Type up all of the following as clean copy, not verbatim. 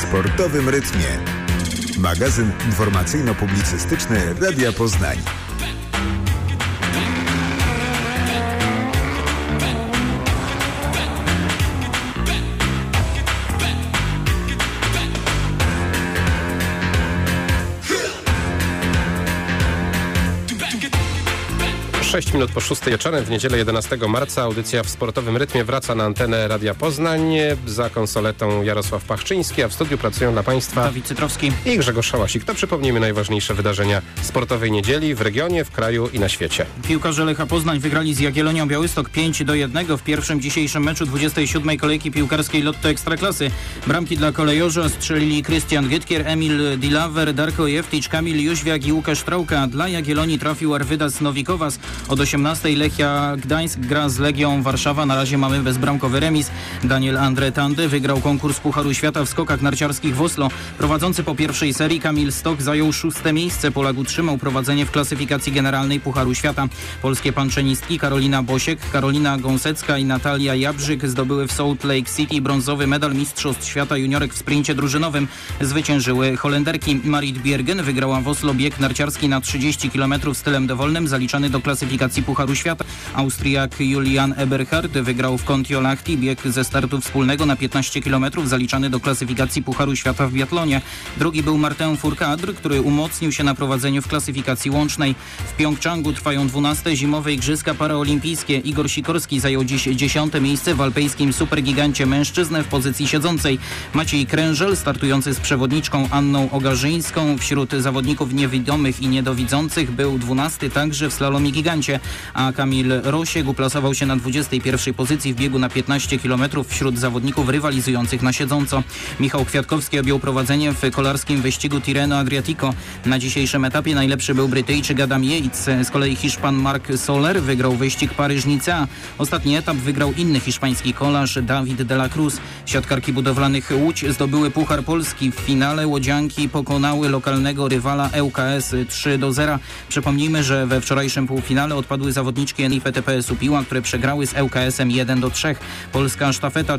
sportowym rytmie. Magazyn informacyjno-publicystyczny Radia Poznań. Sześć minut po 6 wieczorem w niedzielę 11 marca audycja w sportowym rytmie wraca na antenę Radia Poznań. Za konsoletą Jarosław Pachczyński, a w studiu pracują dla Państwa Dawid Cytrowski i Grzegorz Szałasik. To przypomnijmy najważniejsze wydarzenia sportowej niedzieli w regionie, w kraju i na świecie. Piłkarze Lecha Poznań wygrali z Jagiellonią Białystok 5-1 w pierwszym dzisiejszym meczu 27. kolejki piłkarskiej Lotto Ekstraklasy. Bramki dla kolejorza strzelili Krystian Gytkier, Emil Dilawer, Darko Jeftić, Kamil Jóźwiak i Łukasz Trałka. Dla Jagiellonii trafił Arvydas Nowikowas. Od 18 Lechia Gdańsk gra z Legią Warszawa. Na razie mamy bezbramkowy remis. Daniel Andre Tandy wygrał konkurs Pucharu Świata w skokach narciarskich w Oslo. Prowadzący po pierwszej serii Kamil Stok zajął 6. miejsce. Polak utrzymał prowadzenie w klasyfikacji generalnej Pucharu Świata. Polskie panczenistki Karolina Bosiek, Karolina Gąsecka i Natalia Jabrzyk zdobyły w Salt Lake City brązowy medal Mistrzostw Świata juniorek w sprincie drużynowym. Zwyciężyły Holenderki. Marit Bjergen wygrała w Oslo bieg narciarski na 30 km stylem dowolnym zaliczany do klasyfikacji Pucharu Świata. Austriak Julian Eberhard wygrał w Kontiolahti bieg ze startu wspólnego na 15 km zaliczany do klasyfikacji Pucharu Świata w biatlonie. Drugi był Martin Fourcade, który umocnił się na prowadzeniu w klasyfikacji łącznej. W Pjongczangu trwają 12. zimowe Igrzyska Paraolimpijskie. Igor Sikorski zajął dziś 10. miejsce w alpejskim supergigancie mężczyzn w pozycji siedzącej. Maciej Krężel, startujący z przewodniczką Anną Ogarzyńską, wśród zawodników niewidomych i niedowidzących był 12. także w slalomie gigancie, a Kamil Rosiek uplasował się na 21. pozycji w biegu na 15 km wśród zawodników rywalizujących na siedząco. Michał Kwiatkowski objął prowadzenie w kolarskim wyścigu Tirreno Adriatico. Na dzisiejszym etapie najlepszy był Brytyjczyk Adam Yates. Z kolei Hiszpan Marc Soler wygrał wyścig Paryż-Nicea. Ostatni etap wygrał inny hiszpański kolarz David de la Cruz. Siatkarki budowlanych Łódź zdobyły Puchar Polski. W finale łodzianki pokonały lokalnego rywala ŁKS 3-0. Przypomnijmy, że we wczorajszym półfinale odpadły zawodniczki NIPTPS-u Piła, które przegrały z ŁKS-em 1-3. Polska sztafeta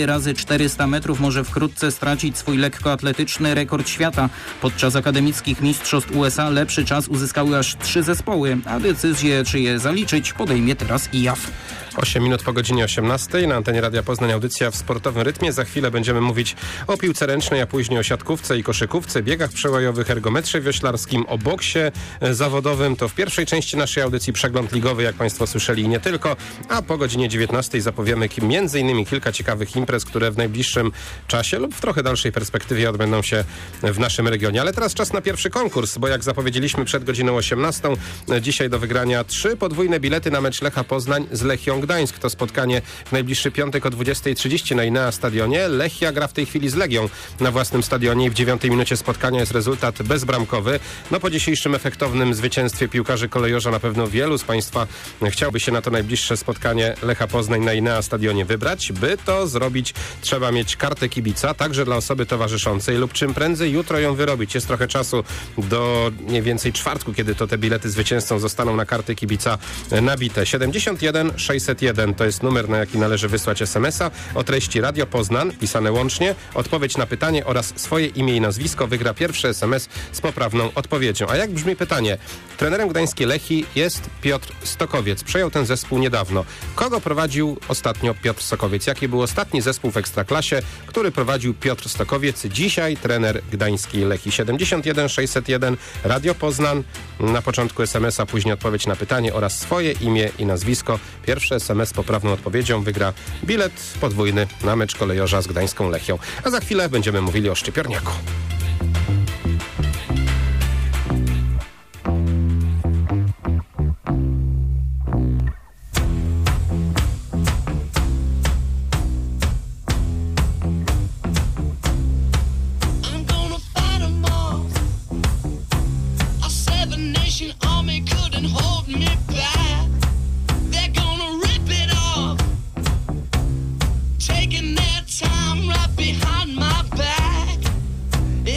4x400 metrów może wkrótce stracić swój lekkoatletyczny rekord świata. Podczas akademickich mistrzostw USA lepszy czas uzyskały aż 3 zespoły, a decyzję, czy je zaliczyć, podejmie teraz IAF. 8 minut po godzinie 18 na antenie Radia Poznań audycja w sportowym rytmie. Za chwilę będziemy mówić o piłce ręcznej, a później o siatkówce i koszykówce, biegach przełajowych, ergometrze wioślarskim, o boksie zawodowym. To w pierwszej części naszej audycji przegląd ligowy, jak Państwo słyszeli, i nie tylko. A po godzinie 19 zapowiemy m.in. kilka ciekawych imprez, które w najbliższym czasie lub w trochę dalszej perspektywie odbędą się w naszym regionie. Ale teraz czas na pierwszy konkurs, bo jak zapowiedzieliśmy przed godziną 18, dzisiaj do wygrania 3 podwójne bilety na mecz Lecha Poznań z Lechią Gdańsk. To spotkanie w najbliższy piątek o 20:30 na Inea Stadionie. Lechia gra w tej chwili z Legią na własnym stadionie i w 9 minucie spotkania jest rezultat bezbramkowy. No po dzisiejszym efektownym zwycięstwie piłkarzy kolejorza na pewno wielu z Państwa chciałby się na to najbliższe spotkanie Lecha Poznań na Inea Stadionie wybrać. By to zrobić, trzeba mieć kartę kibica, także dla osoby towarzyszącej lub czym prędzej jutro ją wyrobić. Jest trochę czasu do mniej więcej czwartku, kiedy to te bilety zwycięzcą zostaną na karty kibica nabite. 71 601 to jest numer, na jaki należy wysłać SMS-a o treści Radio Poznań, pisane łącznie. Odpowiedź na pytanie oraz swoje imię i nazwisko wygra pierwszy SMS z poprawną odpowiedzią. A jak brzmi pytanie? Trenerem gdańskiej Lechii jest Piotr Stokowiec. Przejął ten zespół niedawno. Kogo prowadził ostatnio Piotr Stokowiec? Jaki był ostatni zespół w Ekstraklasie, który prowadził Piotr Stokowiec? Dzisiaj trener gdańskiej Lechii. 71 601 Radio Poznań. Na początku SMS-a, później odpowiedź na pytanie oraz swoje imię i nazwisko. Pierwszy SMS z poprawną odpowiedzią wygra bilet podwójny na mecz kolejorza z gdańską Lechią. A za chwilę będziemy mówili o Szczypiorniaku. Taking their time right behind my back.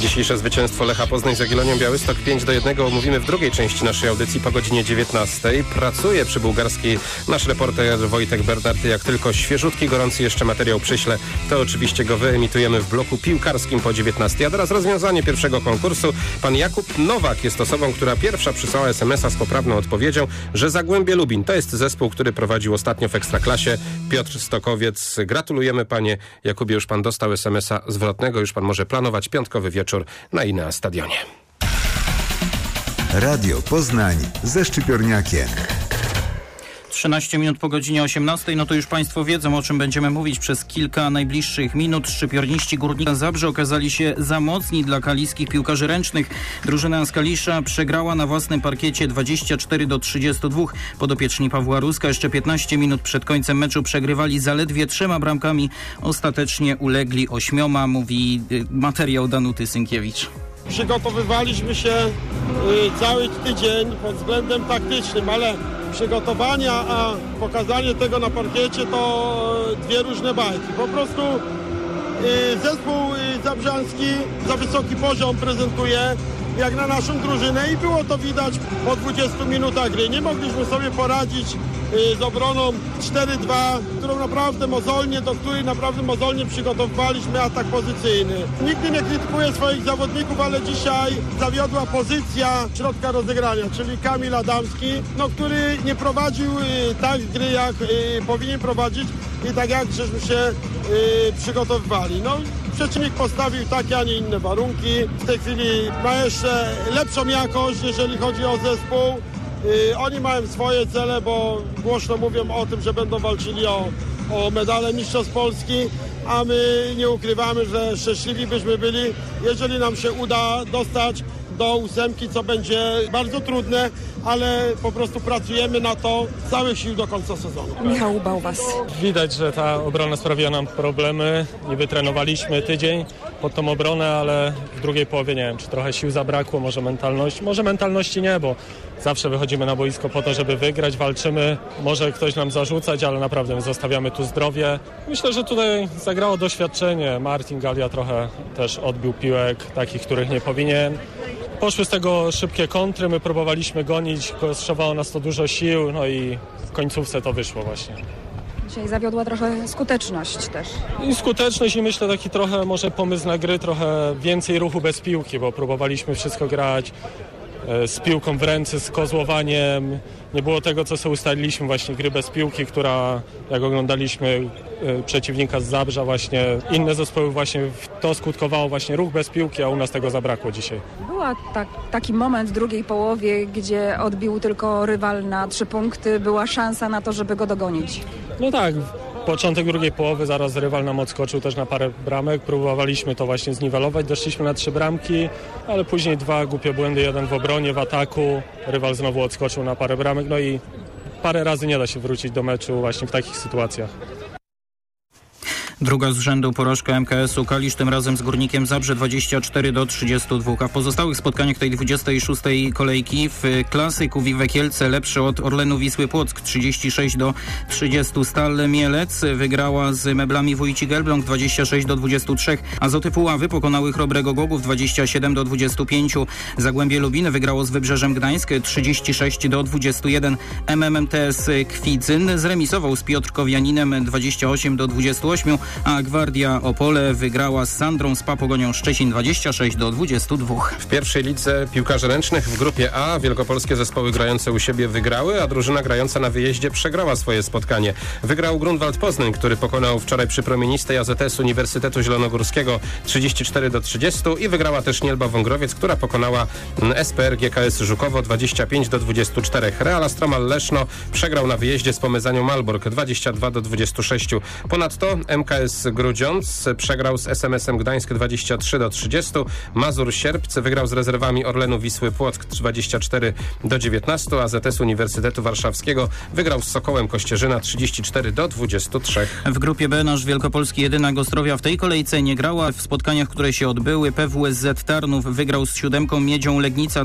Dzisiejsze zwycięstwo Lecha Poznań z Jagiellonią Białystok 5-1 omówimy w drugiej części naszej audycji po godzinie 19. Pracuje przy bułgarskiej nasz reporter Wojtek Bernardy. Jak tylko świeżutki, gorący jeszcze materiał przyśle, to oczywiście go wyemitujemy w bloku piłkarskim po 19. A teraz rozwiązanie pierwszego konkursu. Pan Jakub Nowak jest osobą, która pierwsza przysłała SMS-a z poprawną odpowiedzią, że Zagłębie Lubin to jest zespół, który prowadził ostatnio w Ekstraklasie. Piotr Stokowiec. Gratulujemy, panie Jakubie. Już pan dostał SMS-a zwrotnego. Już pan może planować piątkowy wieczór na Inea Stadionie. Radio Poznań ze Szczypiorniakiem. 13 minut po godzinie 18, no to już państwo wiedzą, o czym będziemy mówić przez kilka najbliższych minut. Szczypiorniści Górnika Zabrze okazali się za mocni dla kaliskich piłkarzy ręcznych. Drużyna z Kalisza przegrała na własnym parkiecie 24-32. Podopieczni Pawła Ruska jeszcze 15 minut przed końcem meczu przegrywali zaledwie 3 bramkami. Ostatecznie ulegli 8, mówi materiał Danuty Synkiewicz. Przygotowywaliśmy się cały tydzień pod względem taktycznym, ale przygotowania, a pokazanie tego na parkiecie to dwie różne bajki. Po prostu zespół zabrzański za wysoki poziom prezentuje jak na naszą drużynę i było to widać po 20 minutach gry. Nie mogliśmy sobie poradzić z obroną 4-2, do której naprawdę mozolnie przygotowywaliśmy atak pozycyjny. Nigdy nie krytykuję swoich zawodników, ale dzisiaj zawiodła pozycja środka rozegrania, czyli Kamil Adamski, który nie prowadził tak gry, jak powinien prowadzić i tak jak żeśmy się przygotowywali. Przeciwnik postawił takie, a nie inne warunki. W tej chwili ma jeszcze lepszą jakość, jeżeli chodzi o zespół. Oni mają swoje cele, bo głośno mówią o tym, że będą walczyli o medale mistrzostw Polski, a my nie ukrywamy, że szczęśliwi byśmy byli, jeżeli nam się uda dostać do 8, co będzie bardzo trudne, ale po prostu pracujemy na to z całych sił do końca sezonu. Michał Bałwas. Widać, że ta obrona sprawiła nam problemy. Niby trenowaliśmy tydzień pod tą obronę, ale w drugiej połowie nie wiem, czy trochę sił zabrakło, może mentalności. Może mentalności nie, bo zawsze wychodzimy na boisko po to, żeby wygrać, walczymy. Może ktoś nam zarzucać, ale naprawdę my zostawiamy tu zdrowie. Myślę, że tutaj zagrało doświadczenie. Martin Galia trochę też odbił piłek, takich, których nie powinien. Poszły z tego szybkie kontry, my próbowaliśmy gonić, kosztowało nas to dużo sił, i w końcówce to wyszło właśnie. Dzisiaj zawiodła trochę skuteczność też. I skuteczność i myślę taki trochę może pomysł na gry, trochę więcej ruchu bez piłki, bo próbowaliśmy wszystko grać z piłką w ręce, z kozłowaniem. Nie było tego, co sobie ustaliliśmy, właśnie gry bez piłki, która, jak oglądaliśmy przeciwnika z Zabrza, właśnie inne zespoły właśnie w to skutkowało właśnie ruch bez piłki, a u nas tego zabrakło dzisiaj. Była taki moment w drugiej połowie, gdzie odbił tylko rywal na 3 punkty. Była szansa na to, żeby go dogonić. Tak. Początek drugiej połowy, zaraz rywal nam odskoczył też na parę bramek. Próbowaliśmy to właśnie zniwelować, doszliśmy na 3 bramki, ale później 2 głupie błędy, 1 w obronie, w ataku. Rywal znowu odskoczył na parę bramek, i parę razy nie da się wrócić do meczu właśnie w takich sytuacjach. Druga z rzędu porażka MKS-u Kalisz, tym razem z Górnikiem Zabrze 24-32. A w pozostałych spotkaniach tej 26. kolejki w klasyku Wiwe Kielce lepszy od Orlenu Wisły Płock 36-30. Stal Mielec wygrała z Meblami Wójcik Elbląg 26-23. Azoty Puławy pokonały Chrobrego Głogów 27-25. Zagłębie Lubin wygrało z Wybrzeżem Gdańsk 36-21. MMMTS Kwidzyn zremisował z Piotrkowianinem 28-28. A Gwardia Opole wygrała z Sandrą Spa Pogonią Szczecin 26-22. W pierwszej lidze piłkarzy ręcznych w grupie A wielkopolskie zespoły grające u siebie wygrały, a drużyna grająca na wyjeździe przegrała swoje spotkanie. Wygrał Grunwald Poznań, który pokonał wczoraj przy promienistej AZS Uniwersytetu Zielonogórskiego 34-30 i wygrała też Nielba Wągrowiec, która pokonała SPR GKS Żukowo 25-24. Real Astromal Leszno przegrał na wyjeździe z Pomezanią Malbork 22-26. Ponadto MKS Grudziądz przegrał z SMS-em Gdańsk 23-30. Mazur Sierpce wygrał z rezerwami Orlenu Wisły Płock 24-19. AZS Uniwersytetu Warszawskiego wygrał z Sokołem Kościerzyna 34-23. W grupie B nasz wielkopolski jedynak Ostrowia w tej kolejce nie grała. W spotkaniach, które się odbyły, PWSZ Tarnów wygrał z 7 Miedzią Legnica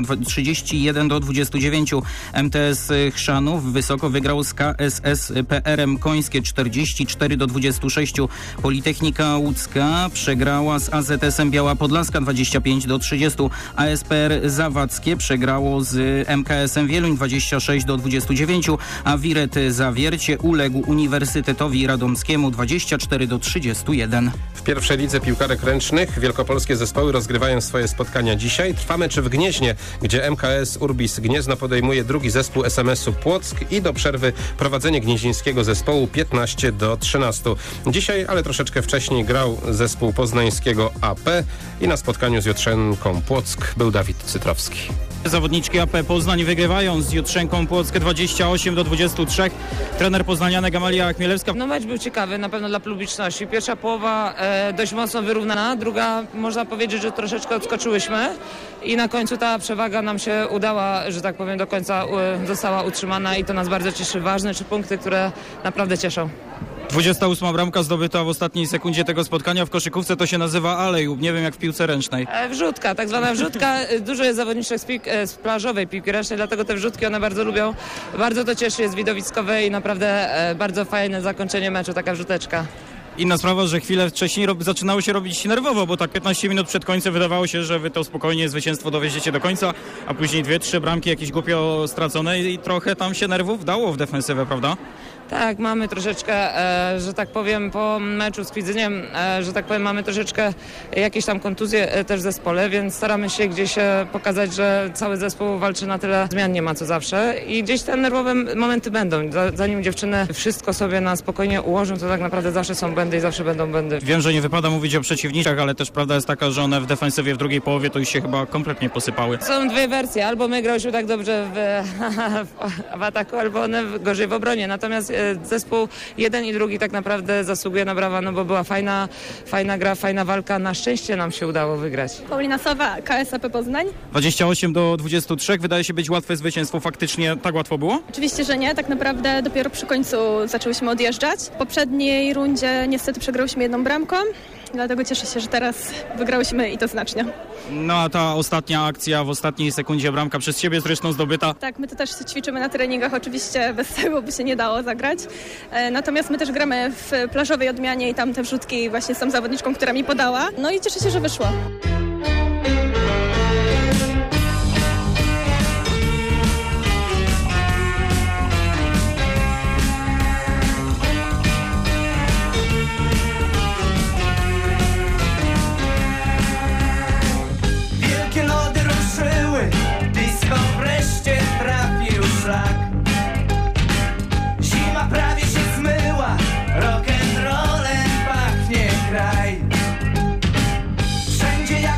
31-29. MTS Chrzanów wysoko wygrał z KSS PRM Końskie 44-26. Politechnika Łódzka przegrała z AZS-em Biała Podlaska 25-30. ASPR Zawadzkie przegrało z MKS-em Wieluń 26-29, a Wiret Zawiercie uległ Uniwersytetowi Radomskiemu 24-31. W pierwszej lidze piłkarek ręcznych wielkopolskie zespoły rozgrywają swoje spotkania dzisiaj. Trwa mecz w Gnieźnie, gdzie MKS Urbis Gniezno podejmuje drugi zespół SMS-u Płock i do przerwy prowadzenie gnieźnieńskiego zespołu 15-13. Dzisiaj, ale troszeczkę wcześniej, grał zespół poznańskiego AP i na spotkaniu z Jutrzenką Płock był Dawid Cytrowski. Zawodniczki AP Poznań wygrywają z Jutrzenką Płock 28-23. Trener poznanianek Amalia Chmielewska. No mecz był ciekawy, na pewno dla publiczności. Pierwsza połowa dość mocno wyrównana, druga można powiedzieć, że troszeczkę odskoczyłyśmy i na końcu ta przewaga nam się udała, że tak powiem, do końca została utrzymana i to nas bardzo cieszy. Ważne 3 punkty, które naprawdę cieszą. 28 bramka zdobyta w ostatniej sekundzie tego spotkania. W koszykówce to się nazywa alejub, nie wiem jak w piłce ręcznej. Wrzutka, tak zwana wrzutka. Dużo jest zawodniczek z plażowej piłki ręcznej, dlatego te wrzutki one bardzo lubią. Bardzo to cieszy, jest widowiskowe i naprawdę bardzo fajne zakończenie meczu, taka wrzuteczka. Inna sprawa, że chwilę wcześniej zaczynało się robić nerwowo, bo tak 15 minut przed końcem wydawało się, że wy to spokojnie zwycięstwo dowieziecie do końca, a później 2-3 bramki jakieś głupio stracone i trochę tam się nerwów dało w defensywę, prawda? Tak, mamy troszeczkę, że tak powiem, po meczu z Kwidzyniem, że tak powiem, mamy troszeczkę jakieś tam kontuzje też w zespole, więc staramy się gdzieś pokazać, że cały zespół walczy na tyle zmian, nie ma co zawsze i gdzieś te nerwowe momenty będą. Zanim dziewczyny wszystko sobie na spokojnie ułożą, to tak naprawdę zawsze są błędy i zawsze będą błędy. Wiem, że nie wypada mówić o przeciwniczkach, ale też prawda jest taka, że one w defensywie w drugiej połowie to już się chyba kompletnie posypały. Są dwie wersje, albo my grałyśmy tak dobrze w ataku, albo one gorzej w obronie, natomiast zespół jeden i drugi tak naprawdę zasługuje na brawa, no bo była fajna gra, fajna walka. Na szczęście nam się udało wygrać. Paulina Sowa, KSAP Poznań. 28-23 wydaje się być łatwe zwycięstwo. Faktycznie tak łatwo było? Oczywiście, że nie. Tak naprawdę dopiero przy końcu zaczęłyśmy odjeżdżać. W poprzedniej rundzie niestety przegrałyśmy 1 bramką. Dlatego cieszę się, że teraz wygrałyśmy i to znacznie. No a ta ostatnia akcja w ostatniej sekundzie, bramka przez ciebie zresztą zdobyta. Tak, my to też ćwiczymy na treningach, oczywiście bez tego by się nie dało zagrać. Natomiast my też gramy w plażowej odmianie i tam te wrzutki właśnie z tą zawodniczką, która mi podała. No i cieszę się, że wyszło. Zima prawie się zmyła, rock'n'rollem pachnie kraj. Wszędzie jak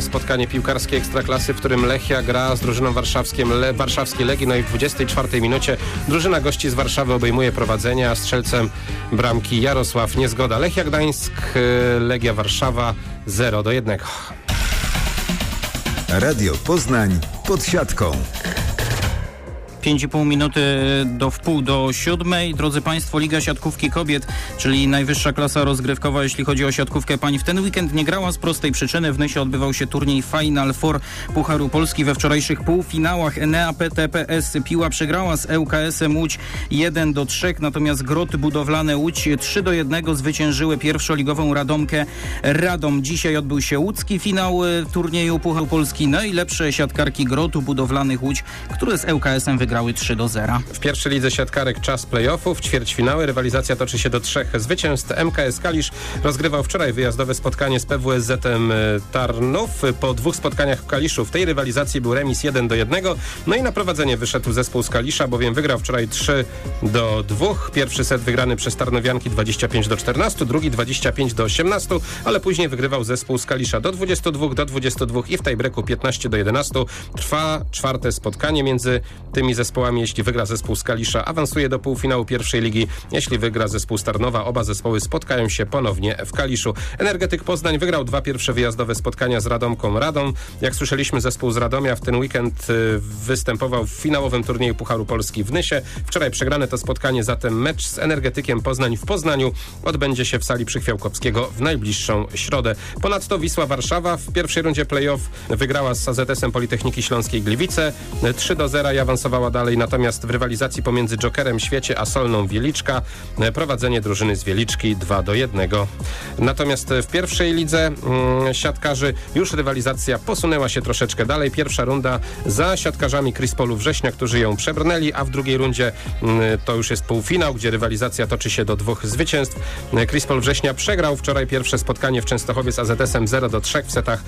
spotkanie piłkarskiej Ekstraklasy, w którym Lechia gra z drużyną warszawskiej Legii. No i w 24 minucie drużyna gości z Warszawy obejmuje prowadzenie, a strzelcem bramki Jarosław Niezgoda. Lechia Gdańsk, Legia Warszawa 0-1. Radio Poznań pod siatką. 5,5 minuty do wpół do 7. Drodzy Państwo, Liga Siatkówki Kobiet, czyli najwyższa klasa rozgrywkowa, jeśli chodzi o siatkówkę pań. W ten weekend nie grała z prostej przyczyny. W Nysie odbywał się turniej Final Four Pucharu Polski. We wczorajszych półfinałach Enea PTPS Piła przegrała z ŁKS-em Łódź 1-3, natomiast Groty Budowlane Łódź 3-1 zwyciężyły pierwszoligową Radomkę Radom. Dzisiaj odbył się łódzki finał turnieju Pucharu Polski. Najlepsze siatkarki Grotu Budowlanych Łódź, które z ŁKS-em wygrały 3-0. W pierwszej lidze siatkarek czas playoffów, ćwierćfinały. Rywalizacja toczy się do 3 zwycięstw. MKS Kalisz rozgrywał wczoraj wyjazdowe spotkanie z PWSZ-em Tarnów. Po 2 spotkaniach w Kaliszu w tej rywalizacji był remis 1-1. No i na prowadzenie wyszedł zespół z Kalisza, bowiem wygrał wczoraj 3-2. Pierwszy set wygrany przez Tarnowianki 25-14, drugi 25-18, ale później wygrywał zespół z Kalisza do 22 i w tiebreaku 15-11. Trwa 4. spotkanie między tymi zespołami. Jeśli wygra zespół z Kalisza, awansuje do półfinału pierwszej ligi. Jeśli wygra zespół z Tarnowa, oba zespoły spotkają się ponownie w Kaliszu. Energetyk Poznań wygrał 2 pierwsze wyjazdowe spotkania z Radomką Radom. Jak słyszeliśmy, zespół z Radomia w ten weekend występował w finałowym turnieju Pucharu Polski w Nysie. Wczoraj przegrane to spotkanie, zatem mecz z Energetykiem Poznań w Poznaniu odbędzie się w sali Przychwiałkowskiego w najbliższą środę. Ponadto Wisła Warszawa w pierwszej rundzie play-off wygrała z AZS-em Politechniki Śląskiej Gliwice 3-0 i awansowała dalej, natomiast w rywalizacji pomiędzy Jokerem Świecie a Solną Wieliczka prowadzenie drużyny z Wieliczki 2-1. Natomiast w pierwszej lidze siatkarzy już rywalizacja posunęła się troszeczkę dalej. Pierwsza runda za siatkarzami Krispolu Września, którzy ją przebrnęli, a w drugiej rundzie to już jest półfinał, gdzie rywalizacja toczy się do 2 zwycięstw. Krispol Września przegrał wczoraj pierwsze spotkanie w Częstochowie z AZS-em 0-3 w setach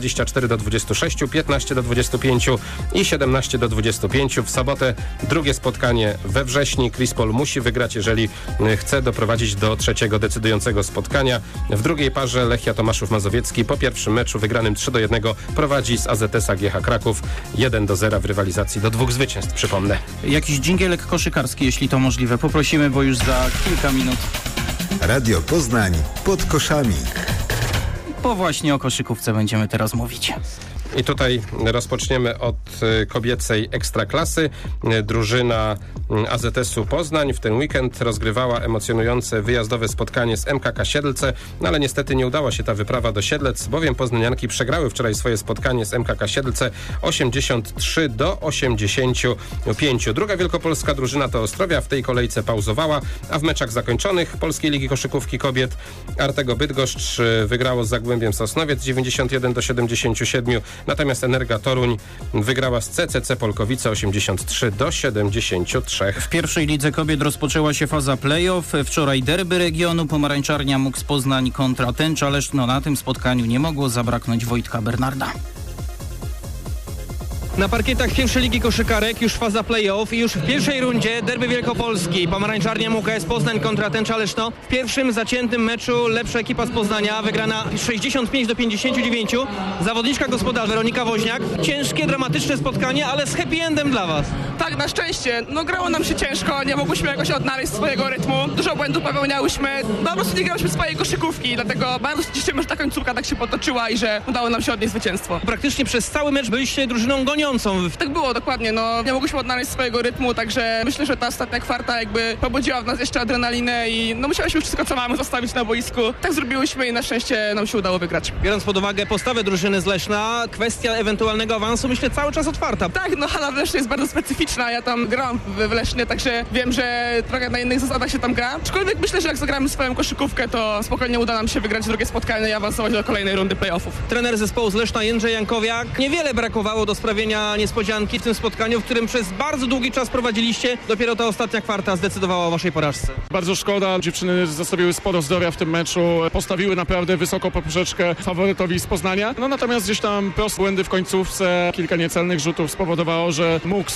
24-26, 15-25 i 17-25. W sobotę drugie spotkanie we wrześniu. Krispol musi wygrać, jeżeli chce doprowadzić do 3. decydującego spotkania. W drugiej parze Lechia Tomaszów Mazowiecki po pierwszym meczu wygranym 3-1 prowadzi z AZS-a GH Kraków 1-0 w rywalizacji do 2 zwycięstw, przypomnę. Jakiś dżingielek koszykarski, jeśli to możliwe. Poprosimy, bo już za kilka minut. Radio Poznań pod koszami. Bo właśnie o koszykówce będziemy teraz mówić. I tutaj rozpoczniemy od kobiecej ekstraklasy. Drużyna AZS-u Poznań w ten weekend rozgrywała emocjonujące wyjazdowe spotkanie z MKK Siedlce, no ale niestety nie udała się ta wyprawa do Siedlec, bowiem poznanianki przegrały wczoraj swoje spotkanie z MKK Siedlce 83-85. Druga wielkopolska drużyna to Ostrowia, w tej kolejce pauzowała, a w meczach zakończonych Polskiej Ligi Koszykówki Kobiet Artego Bydgoszcz wygrało z Zagłębiem Sosnowiec 91-77. Natomiast Energa Toruń wygrała z CCC Polkowice 83-73. W pierwszej lidze kobiet rozpoczęła się faza play-off. Wczoraj derby regionu. Pomarańczarnia MUKS Poznań kontra Tęcza Leszno. Na tym spotkaniu nie mogło zabraknąć Wojtka Bernarda. Na parkietach pierwszej ligi koszykarek już faza play-off i już w pierwszej rundzie derby Wielkopolski. Pomarańczarnia ŁKS Poznań kontra Tęcza Leszno. W pierwszym zaciętym meczu lepsza ekipa z Poznania, wygrana 65-59. Zawodniczka gospodarza Weronika Woźniak. Ciężkie, dramatyczne spotkanie, ale z happy endem dla Was. Tak, na szczęście. No grało nam się ciężko, nie mogłyśmy jakoś odnaleźć swojego rytmu. Dużo błędów popełniałyśmy. Po prostu nie grałyśmy swojej koszykówki, dlatego bardzo się cieszymy, że ta końcówka tak się potoczyła i że udało nam się odnieść zwycięstwo. Praktycznie przez cały mecz byliście drużyną goniącą. Tak było, dokładnie, no nie mogłyśmy odnaleźć swojego rytmu, także myślę, że ta ostatnia kwarta jakby pobudziła w nas jeszcze adrenalinę i no musiałyśmy wszystko, co mamy, zostawić na boisku. Tak zrobiłyśmy i na szczęście nam się udało wygrać. Biorąc pod uwagę postawę drużyny z Leszna, kwestia ewentualnego awansu, myślę, cały czas otwarta. Tak, no hala w Lesznie jest bardzo specyficzna, ja tam grałam w Lesznie, także wiem, że trochę na innych zasadach się tam gra. Aczkolwiek myślę, że jak zagramy swoją koszykówkę, to spokojnie uda nam się wygrać drugie spotkanie i awansować do kolejnej rundy playoffów. Trener zespołu z Leszna Jędrzej Jankowiak. Niewiele brakowało do sprawienia niespodzianki w tym spotkaniu, w którym przez bardzo długi czas prowadziliście. Dopiero ta ostatnia kwarta zdecydowała o waszej porażce. Bardzo szkoda, dziewczyny zostawiły sporo zdrowia w tym meczu, postawiły naprawdę wysoko poprzeczkę faworytowi z Poznania. No natomiast gdzieś tam proste błędy w końcówce, kilka niecelnych rzutów spowodowało, że MUKS wyszedł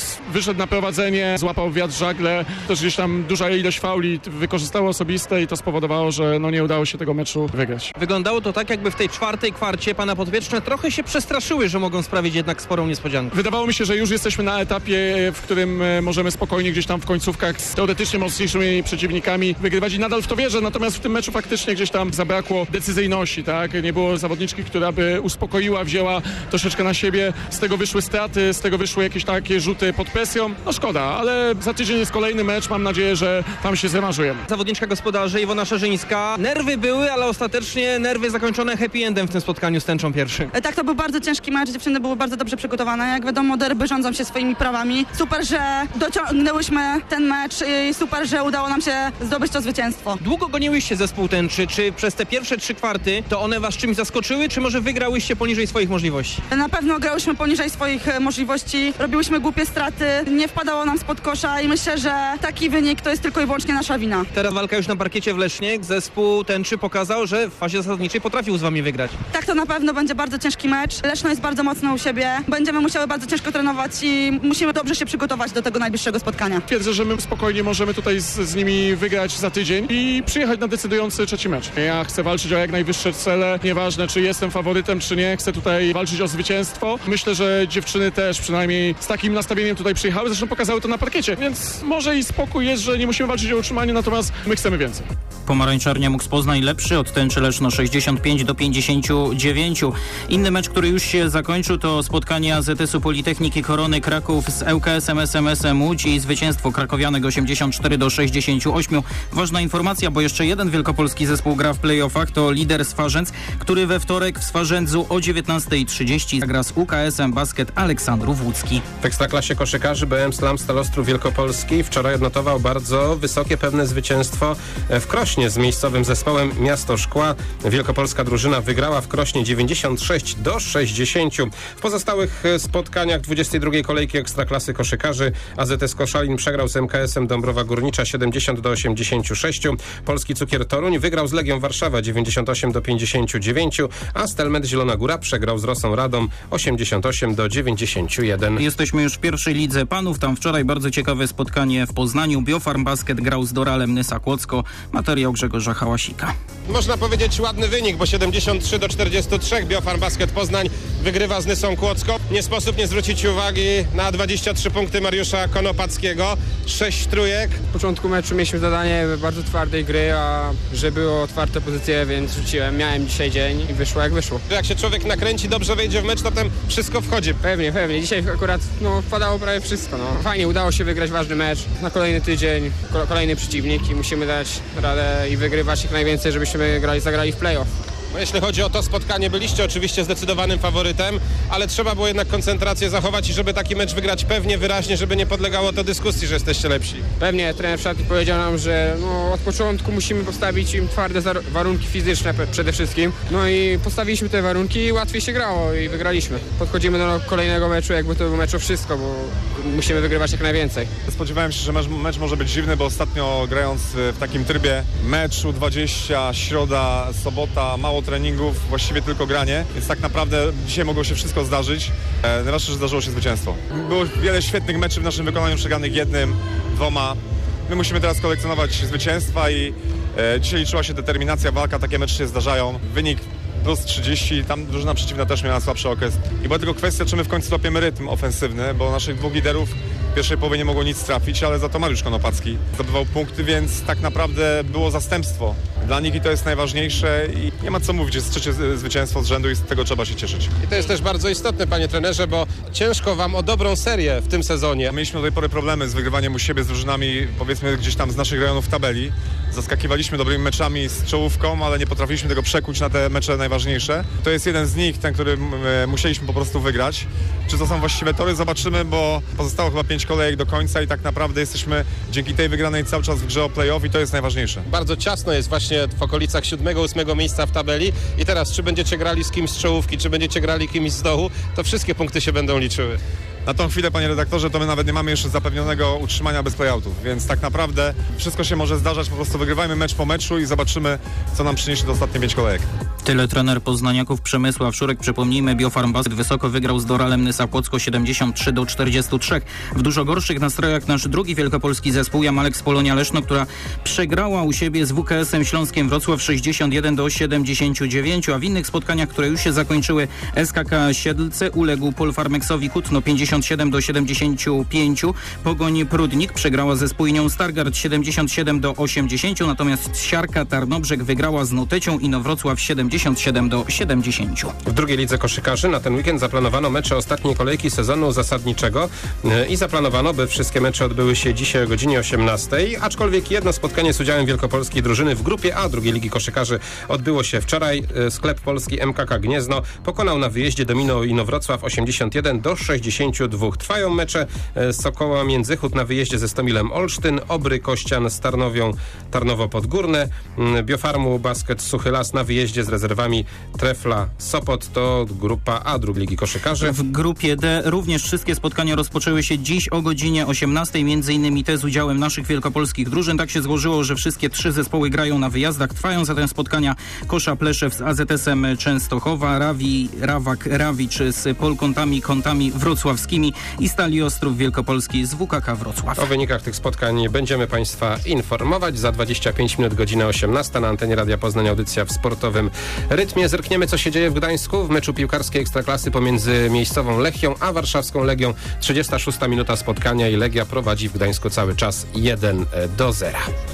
poszedł na prowadzenie, złapał wiatr żagle, też gdzieś tam duża ilość fauli wykorzystało osobiste i to spowodowało, że nie udało się tego meczu wygrać. Wyglądało to tak, jakby w tej czwartej kwarcie pana podwieczne trochę się przestraszyły, że mogą sprawić jednak sporą niespodziankę. Wydawało mi się, że już jesteśmy na etapie, w którym możemy spokojnie gdzieś tam w końcówkach z teoretycznie mocniejszymi przeciwnikami wygrywać i nadal w to wierzę, natomiast w tym meczu faktycznie gdzieś tam zabrakło decyzyjności, tak? Nie było zawodniczki, która by uspokoiła, wzięła troszeczkę na siebie, z tego wyszły straty, z tego wyszły jakieś takie rzuty pod presją. No szkoda, ale za tydzień jest kolejny mecz, mam nadzieję, że tam się zrewanżujemy. Zawodniczka gospodarzy Iwona Szerzyńska. Nerwy były, ale ostatecznie nerwy zakończone happy endem w tym spotkaniu z Tęczą Pierwszym. Tak, to był bardzo ciężki mecz, dziewczyny były bardzo dobrze przygotowane. Jak wiadomo, derby rządzą się swoimi prawami. Super, że dociągnęłyśmy ten mecz i super, że udało nam się zdobyć to zwycięstwo. Długo goniłyście zespół Tęczy. Czy przez te pierwsze 3 kwarty to one was czymś zaskoczyły, czy może wygrałyście poniżej swoich możliwości? Na pewno grałyśmy poniżej swoich możliwości, robiłyśmy głupie straty, nie wpadało nam spod kosza i myślę, że taki wynik to jest tylko i wyłącznie nasza wina. Teraz walka już na parkiecie w Lesznie. Zespół Tęczy pokazał, że w fazie zasadniczej potrafił z wami wygrać. Tak, to na pewno będzie bardzo ciężki mecz. Leszno jest bardzo mocno u siebie. Będziemy musiały bardzo ciężko trenować i musimy dobrze się przygotować do tego najbliższego spotkania. Twierdzę, że my spokojnie możemy tutaj z nimi wygrać za tydzień i przyjechać na decydujący trzeci mecz. Ja chcę walczyć o jak najwyższe cele. Nieważne, czy jestem faworytem, czy nie. Chcę tutaj walczyć o zwycięstwo. Myślę, że dziewczyny też przynajmniej z takim nastawieniem tutaj przyjechały. Zresztą pokazały to na parkiecie. Więc może i spokój jest, że nie musimy walczyć o utrzymanie, natomiast my chcemy więcej. Pomarańczarnia MUKS Poznań lepszy od Tęczy Leszno 65-59. Inny mecz, który już się zakończył, to spotkanie AZS-u Politechniki Korony Kraków z ŁKS-em SMS-em Łódź i zwycięstwo krakowianek 84-68. Ważna informacja, bo jeszcze jeden wielkopolski zespół gra w play-offach, to lider Swarzędz, który we wtorek w Swarzędzu o 19:30 zagra z UKS-em Basket Aleksandrów Łódzki. W Ekstraklasie koszykarzy BM Slam Stal Ostrów Wielkopolski wczoraj odnotował bardzo wysokie, pewne zwycięstwo w Krośnie z miejscowym zespołem Miasto Szkła. Wielkopolska drużyna wygrała w Krośnie 96-60. W pozostałych spotkaniach 22. kolejki Ekstraklasy koszykarzy AZS Koszalin przegrał z MKS-em Dąbrowa Górnicza 70-86. Polski Cukier Toruń wygrał z Legią Warszawa 98-59, a Stelmet Zielona Góra przegrał z Rosą Radom 88-91. Jesteśmy już w pierwszej lidze panów. Tam wczoraj bardzo ciekawe spotkanie w Poznaniu. Biofarm Basket grał z Doralem Nysa Kłodzko. Materiał Grzegorza Hałasika. Można powiedzieć ładny wynik, bo 73-43 Biofarm Basket Poznań wygrywa z Nysą Kłodzko. Nie sposób nie zwrócić uwagi na 23 punkty Mariusza Konopackiego, 6 trójek. W początku meczu mieliśmy zadanie bardzo twardej gry, a że było otwarte pozycje, więc rzuciłem. Miałem dzisiaj dzień i wyszło jak wyszło. Jak się człowiek nakręci, dobrze wejdzie w mecz, to potem wszystko wchodzi. Pewnie. Dzisiaj akurat wpadało prawie wszystko. Fajnie, udało się wygrać ważny mecz. Na kolejny tydzień, kolejny przeciwnik i musimy dać radę i wygrywać jak najwięcej, żebyśmy zagrali w play-off. No, jeśli chodzi o to spotkanie, byliście oczywiście zdecydowanym faworytem, ale trzeba było jednak koncentrację zachować i żeby taki mecz wygrać pewnie, wyraźnie, żeby nie podlegało to dyskusji, że jesteście lepsi. Pewnie, trener w szatni powiedział nam, że od początku musimy postawić im twarde warunki fizyczne przede wszystkim. No i postawiliśmy te warunki i łatwiej się grało i wygraliśmy. Podchodzimy do kolejnego meczu, jakby to był mecz o wszystko, bo musimy wygrywać jak najwięcej. Spodziewałem się, że mecz może być dziwny, bo ostatnio grając w takim trybie meczu 20, środa, sobota, mało treningów, właściwie tylko granie, więc tak naprawdę dzisiaj mogło się wszystko zdarzyć. Najważniejsze, że zdarzyło się zwycięstwo. Było wiele świetnych meczów w naszym wykonaniu, przegranych 1, 2. My musimy teraz kolekcjonować zwycięstwa i dzisiaj liczyła się determinacja, walka, takie mecze się zdarzają. Wynik plus 30, tam drużyna przeciwna też miała słabszy okres. I była tylko kwestia, czy my w końcu łapiemy rytm ofensywny, bo naszych dwóch liderów w pierwszej połowie nie mogło nic trafić, ale za to Mariusz Konopacki zdobywał punkty, więc tak naprawdę było zastępstwo dla nich i to jest najważniejsze i nie ma co mówić, jest trzecie zwycięstwo z rzędu i z tego trzeba się cieszyć. I to jest też bardzo istotne, panie trenerze, bo ciężko wam o dobrą serię w tym sezonie. Mieliśmy do tej pory problemy z wygrywaniem u siebie z drużynami, powiedzmy gdzieś tam z naszych rejonów tabeli. Zaskakiwaliśmy dobrymi meczami z czołówką, ale nie potrafiliśmy tego przekuć na te mecze najważniejsze. To jest jeden z nich, ten, który musieliśmy po prostu wygrać. Czy to są właściwe tory? Zobaczymy, bo pozostało chyba 5 kolejek do końca i tak naprawdę jesteśmy dzięki tej wygranej cały czas w grze o play-off i to jest najważniejsze. Bardzo ciasno jest właśnie w okolicach 7-8 miejsca w tabeli i teraz czy będziecie grali z kimś z czołówki, czy będziecie grali kimś z dołu, to wszystkie punkty się będą liczyły. na tą chwilę, panie redaktorze, to my nawet nie mamy jeszcze zapewnionego utrzymania bez playoutów, więc tak naprawdę wszystko się może zdarzać, po prostu wygrywajmy mecz po meczu i zobaczymy, co nam przyniesie te ostatnie 5 kolejek. Tyle trener poznaniaków Przemysław Szurek. Przypomnijmy, Biofarm Basket wysoko wygrał z Doralem Nysa Płocko 73-43. W dużo gorszych nastrojach nasz drugi wielkopolski zespół Jamalek Polonia Leszno, która przegrała u siebie z WKS-em Śląskiem Wrocław 61-79, a w innych spotkaniach, które już się zakończyły, SKK Siedlce uległ Polfarmexowi Kutno 57-75. Pogoń Prudnik przegrała ze Spójnią Stargard 77-80, natomiast Siarka Tarnobrzeg wygrała z Notecią Inowrocław 77-70. W drugiej lidze koszykarzy na ten weekend zaplanowano mecze ostatniej kolejki sezonu zasadniczego i zaplanowano, by wszystkie mecze odbyły się dzisiaj o godzinie 18, aczkolwiek jedno spotkanie z udziałem wielkopolskiej drużyny w grupie A drugiej ligi koszykarzy odbyło się wczoraj. Sklep polski MKK Gniezno pokonał na wyjeździe Domino Inowrocław 81-62. Trwają mecze Sokoła Międzychód na wyjeździe ze Stomilem Olsztyn, Obry Kościan z Tarnowią Tarnowo Podgórne, Biofarmu Basket Suchy Las na wyjeździe z rezerwami Trefla Sopot. To grupa A drugiej ligi koszykarzy. W grupie D również wszystkie spotkania rozpoczęły się dziś o godzinie 18, między innymi te z udziałem naszych wielkopolskich drużyn. Tak się złożyło, że wszystkie 3 zespoły grają na wyjazdach. Trwają zatem spotkania Kosza Pleszew z AZS-em Częstochowa, Rawak Rawicz z Polkątami wrocławskimi i Stali Ostrów Wielkopolski z WKK Wrocław. O wynikach tych spotkań będziemy Państwa informować. Za 25 minut, godzina 18 na antenie Radia Poznań audycja w sportowym rytmie. Zerkniemy, co się dzieje w Gdańsku w meczu piłkarskiej Ekstraklasy pomiędzy miejscową Lechią a warszawską Legią. 36 minuta spotkania i Legia prowadzi w Gdańsku cały czas 1-0.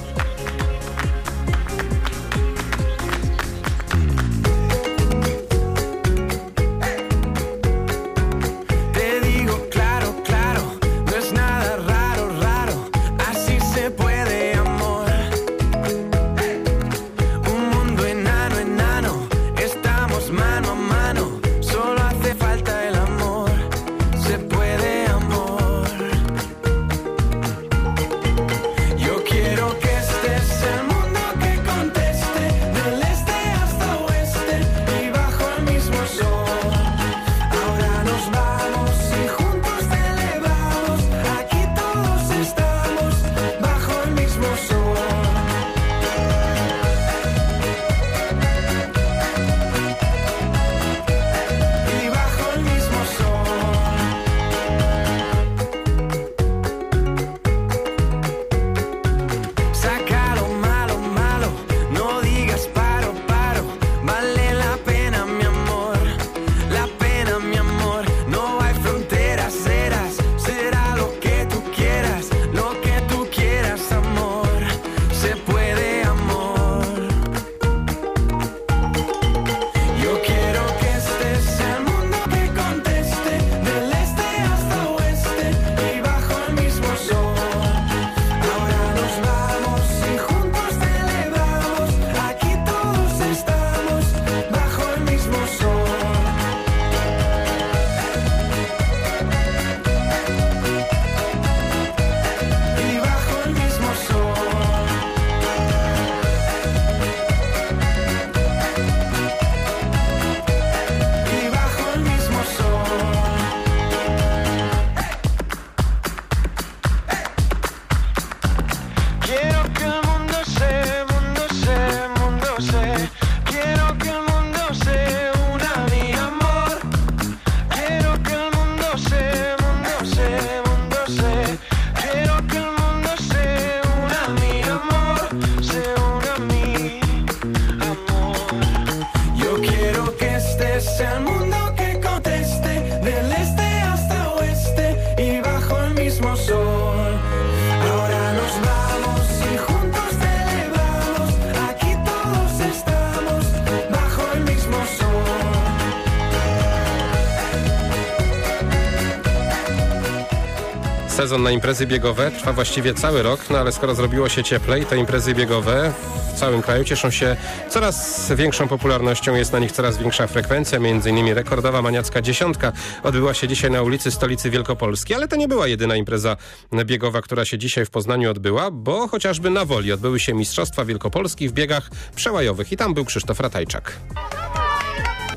Sezon na imprezy biegowe trwa właściwie cały rok, no ale skoro zrobiło się cieplej, to imprezy biegowe w całym kraju cieszą się coraz większą popularnością, jest na nich coraz większa frekwencja, m.in. rekordowa maniacka dziesiątka odbyła się dzisiaj na ulicy stolicy Wielkopolski, ale to nie była jedyna impreza biegowa, która się dzisiaj w Poznaniu odbyła, bo chociażby na Woli odbyły się Mistrzostwa Wielkopolski w biegach przełajowych i tam był Krzysztof Ratajczak.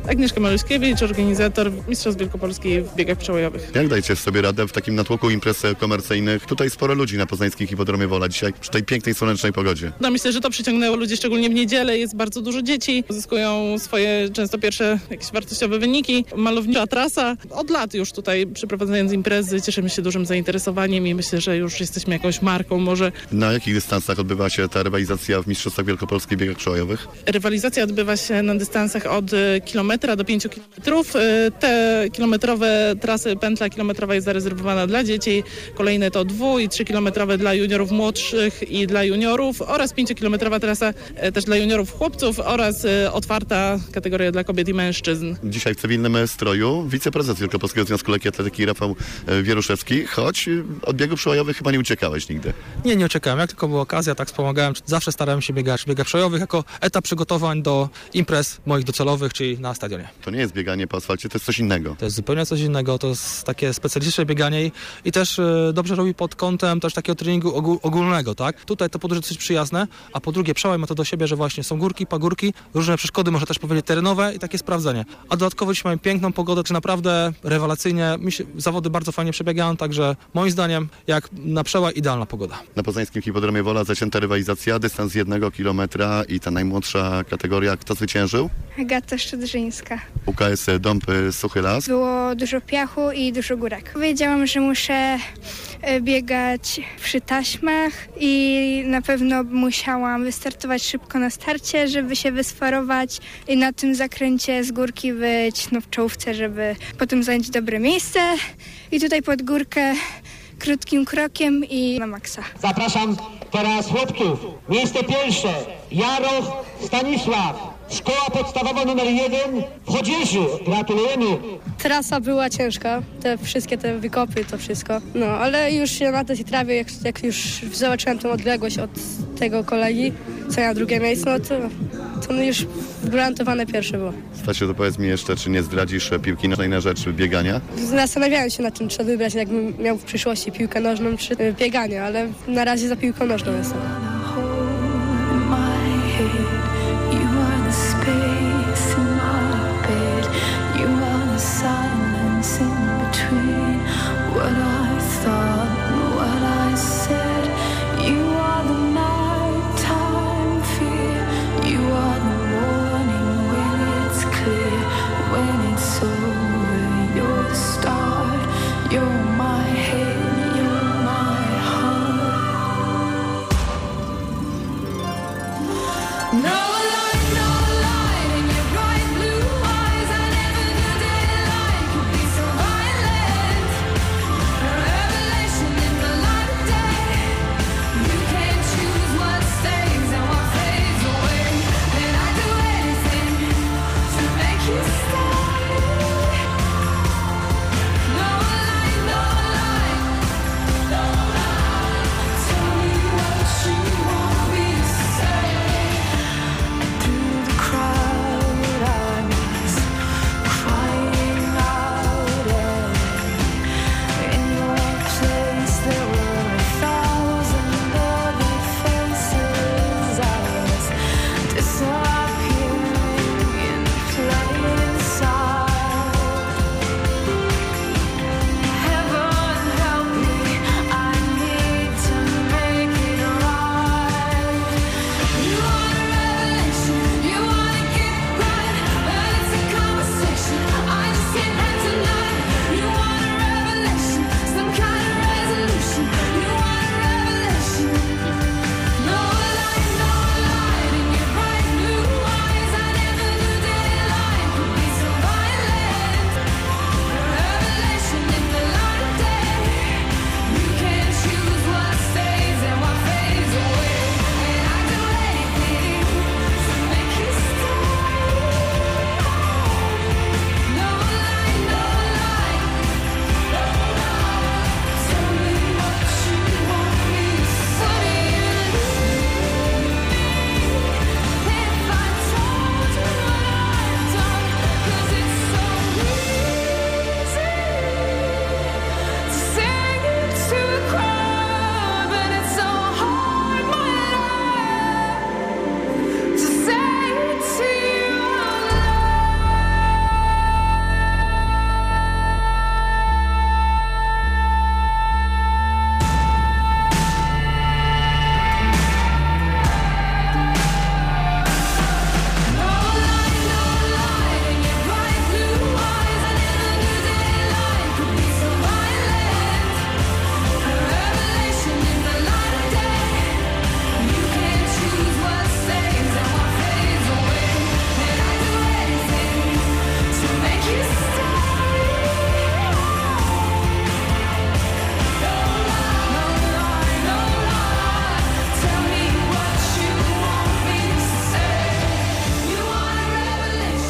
Agnieszka Maluśkiewicz, organizator Mistrzostw Wielkopolski w biegach przełajowych. Jak dajecie sobie radę w takim natłoku imprez komercyjnych? Tutaj sporo ludzi na poznańskim hipodromie Wola dzisiaj przy tej pięknej, słonecznej pogodzie. No myślę, że to przyciągnęło ludzi, szczególnie w niedzielę. Jest bardzo dużo dzieci. Zyskują swoje często pierwsze jakieś wartościowe wyniki. Malownicza trasa. Od lat już tutaj przeprowadzając imprezy cieszymy się dużym zainteresowaniem i myślę, że już jesteśmy jakąś marką może. Na jakich dystansach odbywa się ta rywalizacja w Mistrzostwach Wielkopolskich biegach przełajowych? Rywalizacja odbywa się na dystansach od kilometra do 5 kilometrów. Te kilometrowe trasy, pętla kilometrowa jest zarezerwowana dla dzieci. Kolejne to 2- i 3-kilometrowe dla juniorów młodszych i dla juniorów oraz 5-kilometrowa trasa też dla juniorów chłopców oraz otwarta kategoria dla kobiet i mężczyzn. Dzisiaj w cywilnym stroju wiceprezes Wielkopolskiego Związku Lekkiej Atletyki Rafał Wieruszewski, choć od biegów przełajowych chyba nie uciekałeś nigdy. Nie uciekałem. Jak tylko była okazja, tak wspomagałem. Zawsze starałem się biegać w biegach przełajowych jako etap przygotowań do imprez moich docelowych, czyli na stadionie. To nie jest bieganie po asfalcie, to jest coś innego. To jest zupełnie coś innego, to jest takie specjalistyczne bieganie i też dobrze robi pod kątem też takiego treningu ogólnego, tak? Tutaj to po drugie dosyć przyjazne, a po drugie przełaj ma to do siebie, że właśnie są górki, pagórki, różne przeszkody, można też powiedzieć terenowe i takie sprawdzenie. A dodatkowo dzisiaj mamy piękną pogodę, czy naprawdę rewelacyjnie, zawody bardzo fajnie przebiegają, także moim zdaniem jak na przełaj idealna pogoda. Na poznańskim hipodromie Wola zacięta rywalizacja, dystans 1 kilometra i ta najmłodsza kategoria. Kto zwyciężył? Agata Szczudrzyńska. UKS Dąb Suchy Las. Było dużo piachu i dużo górek. Wiedziałam, że muszę biegać przy taśmach i na pewno musiałam wystartować szybko na starcie, żeby się wysfarować i na tym zakręcie z górki być w czołówce, żeby potem zająć dobre miejsce i tutaj pod górkę krótkim krokiem i na maksa. Zapraszam teraz chłopców. Miejsce pierwsze. Jaroch Stanisław. Szkoła podstawowa numer 1 w Chodzieży. Gratulujemy. Trasa była ciężka, wszystkie te wykopy, to wszystko. No, ale już się na tej trawie, jak już zobaczyłem tę odległość od tego kolegi, co ja drugie miejsce, no to już gwarantowane pierwsze było. Stasiu, to powiedz mi jeszcze, czy nie zdradzisz piłki nożnej na rzecz biegania? Zastanawiałem się nad tym, czy wybrać, jakbym miał w przyszłości piłkę nożną czy bieganie, ale na razie za piłką nożną jestem.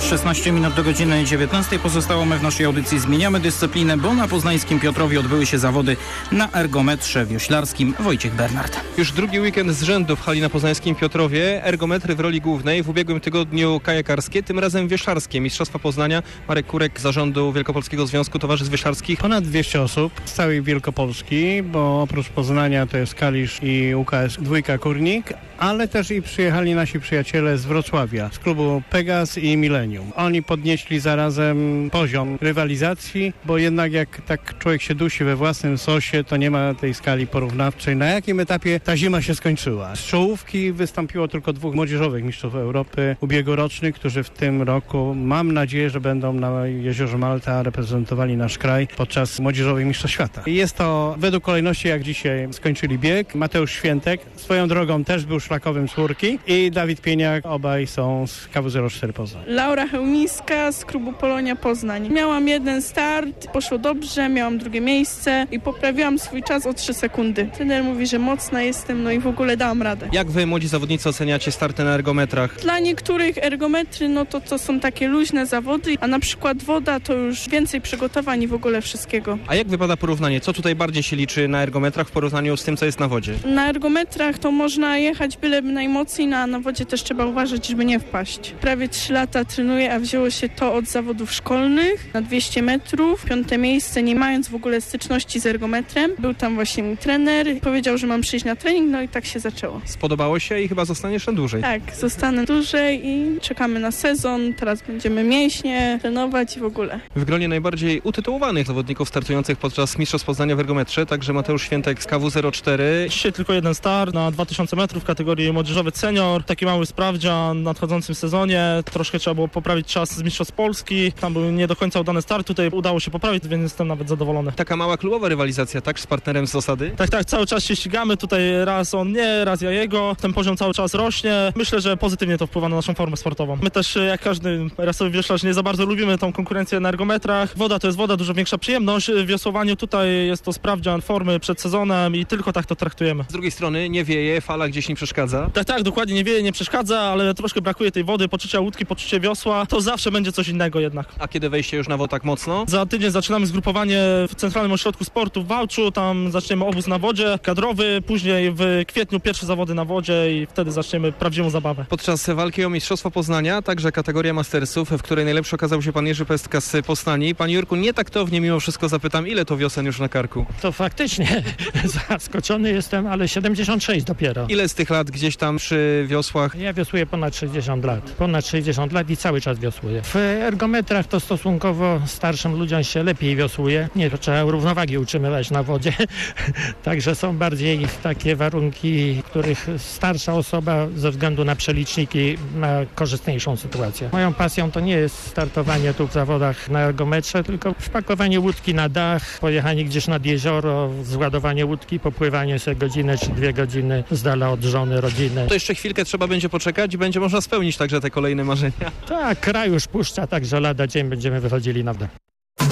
16 minut do godziny 19. Pozostało my w naszej audycji zmieniamy dyscyplinę, bo na poznańskim Piotrowie odbyły się zawody na ergometrze wioślarskim. Wojciech Bernard. Już drugi weekend z rzędu w hali na poznańskim Piotrowie. Ergometry w roli głównej. W ubiegłym tygodniu kajakarskie, tym razem wioślarskie. Mistrzostwa Poznania. Marek Kurek z zarządu Wielkopolskiego Związku Towarzystw Wioślarskich. Ponad 200 osób z całej Wielkopolski, bo oprócz Poznania to jest Kalisz i UKS Dwójka Kurnik, ale też i przyjechali nasi przyjaciele z Wrocławia, z klubu Pegas i Millennium. Oni podnieśli zarazem poziom rywalizacji, bo jednak jak tak człowiek się dusi we własnym sosie, to nie ma tej skali porównawczej. Na jakim etapie ta zima się skończyła? Z czołówki wystąpiło tylko 2 młodzieżowych mistrzów Europy ubiegłorocznych, którzy w tym roku, mam nadzieję, że będą na Jeziorze Malta reprezentowali nasz kraj podczas młodzieżowych mistrzostw świata. Jest to według kolejności, jak dzisiaj skończyli bieg. Mateusz Świętek, swoją drogą też był szlakowym czwórki, i Dawid Pieniak, obaj są z KW04 Poznań. Laura Chełmiska z klubu Polonia Poznań. Miałam jeden start, poszło dobrze, miałam drugie miejsce i poprawiłam swój czas o 3 sekundy. Trener mówi, że mocna jestem, no i w ogóle dałam radę. Jak wy, młodzi zawodnicy, oceniacie starty na ergometrach? Dla niektórych ergometry, no to są takie luźne zawody, a na przykład woda to już więcej przygotowań i w ogóle wszystkiego. A jak wypada porównanie? Co tutaj bardziej się liczy na ergometrach w porównaniu z tym, co jest na wodzie? Na ergometrach to można jechać byle najmocniej, a na wodzie też trzeba uważać, żeby nie wpaść. Prawie 3 lata trenuję, a wzięło się to od zawodów szkolnych na 200 metrów. 5. miejsce, nie mając w ogóle styczności z ergometrem. Był tam właśnie mój trener, powiedział, że mam przyjść na trening, no i tak się zaczęło. Spodobało się i chyba zostaniesz na dłużej. Tak, zostanę dłużej i czekamy na sezon. Teraz będziemy mięśnie trenować i w ogóle. W gronie najbardziej utytułowanych zawodników startujących podczas Mistrzostw Poznania w ergometrze, także Mateusz Świętek z KW04. Dzisiaj tylko jeden start na 2000 metrów w kategorii młodzieżowy senior. Taki mały sprawdzian w nadchodzącym sezonie. Troszkę trzeba było poprawić czas z Mistrzostw Polski. Tam był nie do końca udany start. Tutaj udało się poprawić, więc jestem nawet zadowolony. Taka mała klubowa rywalizacja, tak? Z partnerem z osady? Tak, cały czas się ścigamy. Tutaj raz on mnie, raz ja jego. Ten poziom cały czas rośnie. Myślę, że pozytywnie to wpływa na naszą formę sportową. My też, jak każdy rasowy wioślarz, nie za bardzo lubimy tą konkurencję na ergometrach. Woda to jest woda, dużo większa przyjemność. W wiosłowaniu tutaj jest to sprawdzian formy przed sezonem i tylko tak to traktujemy. Z drugiej strony nie wieje, fala gdzieś nie przeszkadza. Tak, dokładnie, nie wieje, nie przeszkadza, ale troszkę brakuje tej wody, poczucia łódki, poczucie wiosła. To zawsze będzie coś innego jednak. A kiedy wejście już na wodę tak mocno? Za tydzień zaczynamy zgrupowanie w Centralnym Ośrodku Sportu w Wałczu. Tam zaczniemy obóz na wodzie, kadrowy, później w kwietniu pierwsze zawody na wodzie i wtedy zaczniemy prawdziwą zabawę. Podczas walki o Mistrzostwo Poznania, także kategoria mastersów, w której najlepszy okazał się pan Jerzy Pestka z Poznani. Panie Jurku, nie taktownie mimo wszystko zapytam, ile to wiosen już na karku? To faktycznie zaskoczony jestem, ale 76 dopiero. Ile z tych lat gdzieś tam przy wiosłach? Ja wiosłuję ponad 60 lat. Ponad 60 lat i cały czas wiosłuję. W ergometrach to stosunkowo starszym ludziom się lepiej wiosłuje. Nie, to trzeba równowagi utrzymywać na wodzie. Także są bardziej takie warunki, w których starsza osoba ze względu na przeliczniki ma korzystniejszą sytuację. Moją pasją to nie jest startowanie tu w zawodach na ergometrze, tylko wpakowanie łódki na dach, pojechanie gdzieś nad jezioro, zładowanie łódki, popływanie sobie godzinę czy 2 godziny z dala od żony, rodziny. To jeszcze chwilkę trzeba będzie poczekać i będzie można spełnić także te kolejne marzenia. Tak, kraj już puszcza, także lada dzień będziemy wychodzili na wdech.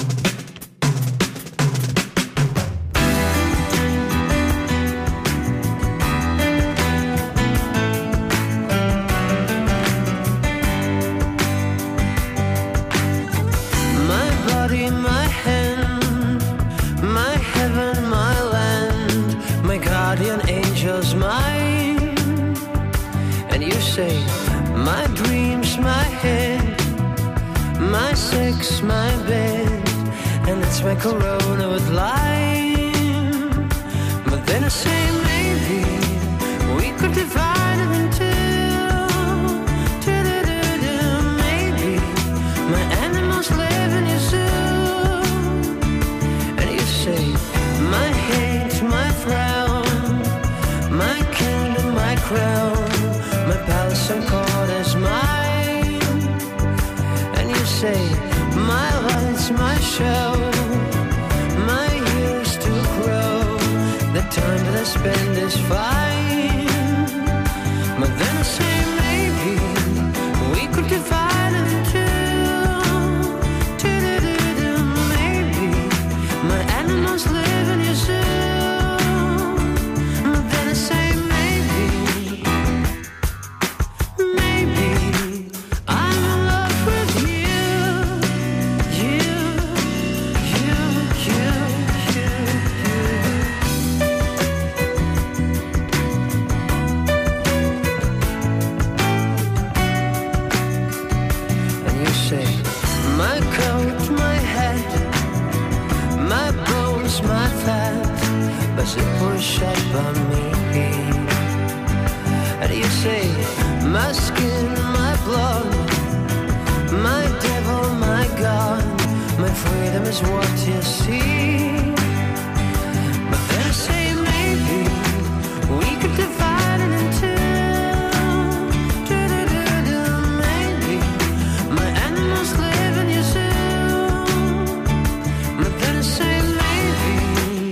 My dreams, my head, my sex, my bed, and it's my corona with lime. But then I say maybe we could divide it in two. Maybe my animals live in your zoo. And you say my hate, my frown, my kingdom, my crown, my palace and court is mine. And you say my lights, my show, my years to grow, the time that I spend is fine. But then I say maybe we could divide it in two. Maybe my animals live in your zoo. But then I say maybe I'm in love with you. as it was shot by me. And you say, my skin, my blood, my devil, my God, my freedom is what you see. But then say maybe we could divide it in two. Maybe my animals live in your zoo. But then say maybe